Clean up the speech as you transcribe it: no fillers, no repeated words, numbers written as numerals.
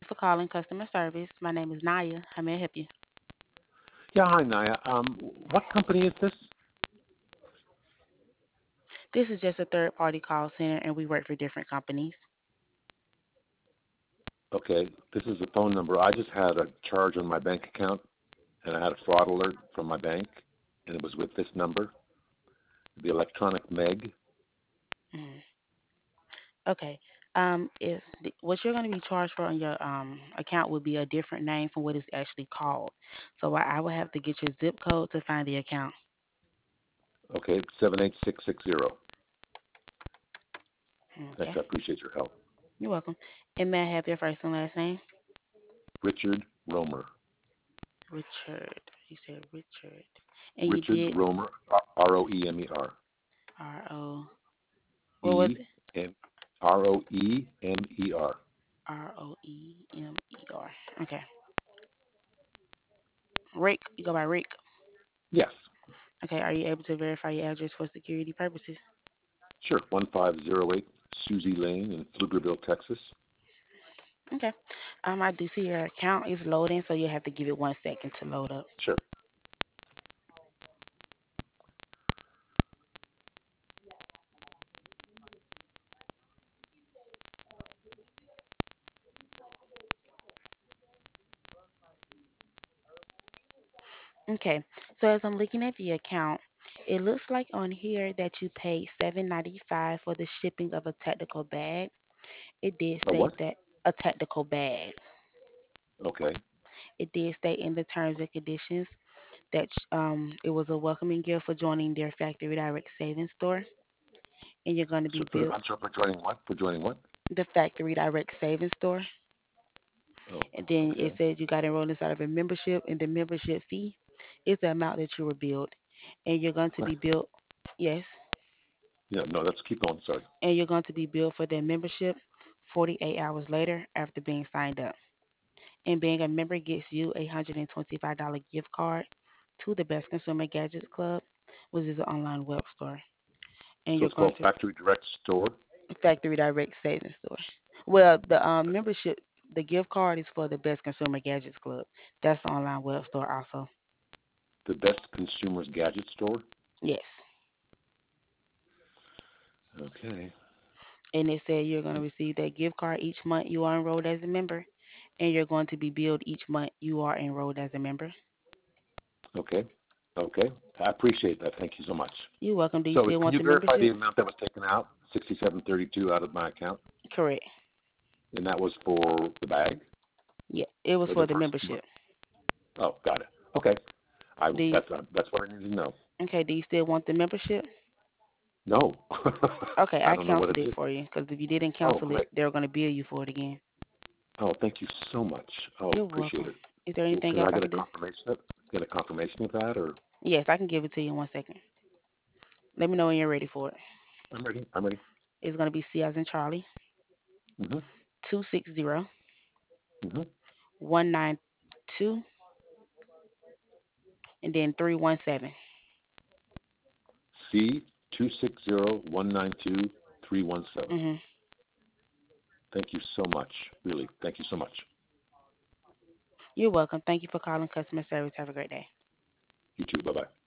for calling customer service. My name is Naya. How may I help you? Yeah, hi, Naya. What company is this? This is just a third party call center and we work for different companies. Okay, this is the phone number. I just had a charge on my bank account, and I had a fraud alert from my bank, and it was with this number, the electronic Meg. Mm. Okay. If what you're going to be charged for on your account would be a different name from what it's actually called. So I would have to get your zip code to find the account. Okay, 78660. Thanks, Okay. I appreciate your help. You're welcome. And may I have your first and last name? Richard Romer. Richard. You said Richard. And you Richard did Romer, Roemer. R O. What was E it? M Roemer. Roemer. Okay. Rick. You go by Rick. Yes, Okay. Are you able to verify your address for security purposes? sure. 1508 Susie Lane in Pflugerville, Texas. Okay. I do see your account is loading, so you'll have to give it 1 second to load up. Sure. Okay. So as I'm looking at the account, it looks like on here that you paid $7.95 for the shipping of a technical bag. It did A state what? that a technical bag. Okay. It did state in the terms and conditions that it was a welcoming gift for joining their factory direct savings store, and you're going to be So billed I'm sorry, for joining what? For joining what? the factory direct savings store. Oh, And then it okay. says you got enrolled inside of a membership, and the membership fee is the amount that you were billed, and you're going to be billed. Yes, Yeah, no, let's keep going. Sorry. and you're going to be billed for their membership 48 hours later after being signed up. And being a member gets you a $125 gift card to the Best Consumer Gadgets Club, which is an online web store. And So you're it's going called to Factory Direct Store. Factory Direct Savings Store. Well, the membership, the gift card is for the Best Consumer Gadgets Club. That's the online web store also. The Best Consumers Gadget Store. Yes. Okay. And it said you're going to receive that gift card each month you are enrolled as a member, and you're going to be billed each month you are enrolled as a member. Okay. Okay. I appreciate that. Thank you so much. You're welcome. Do you So still can want you the verify the membership? amount that was taken out? 6732 out of my account, Correct. and that was for the bag Yeah, it was for the for the first month. membership. Oh, got it. Okay. I Do you, that's what I need to know. okay, do you still want the membership? No. Okay, I I don't know what canceled it it is. for you because if you didn't Oh, cancel it, great. they're going to bill you for it again. Oh, thank you so much. Oh, You're appreciate welcome. it. Is there Well, anything can I else I get a could do? confirmation? Get a confirmation of that, or Yes, I can give it to you in 1 second. Let me know when you're ready for it. I'm ready. I'm ready. It's going to be C as in Charlie, Mhm. 260 Mhm. 192 and then 317. C 260192317. Mm-hmm. Thank you so much. Really, thank you so much. You're welcome. Thank you for calling customer service. Have a great day. You too. Bye bye.